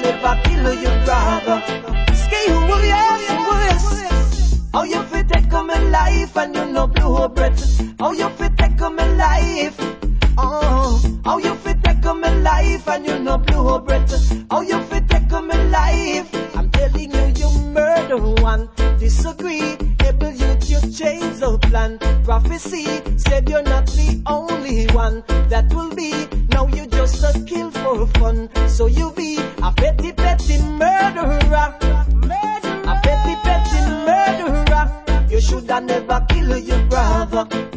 never kill your brother. Ski yes. How you fit take my life and you no blow breath? How you fit take my life? How you fit take my life and you no blow breath? How you fit take my life? I'm telling you, you murder one. Disagree, able you change the plan. Prophecy said you're not the only one that will be. Now you just a kill for fun. So you be a petty murderer. A petty murderer. You shoulda never kill your brother.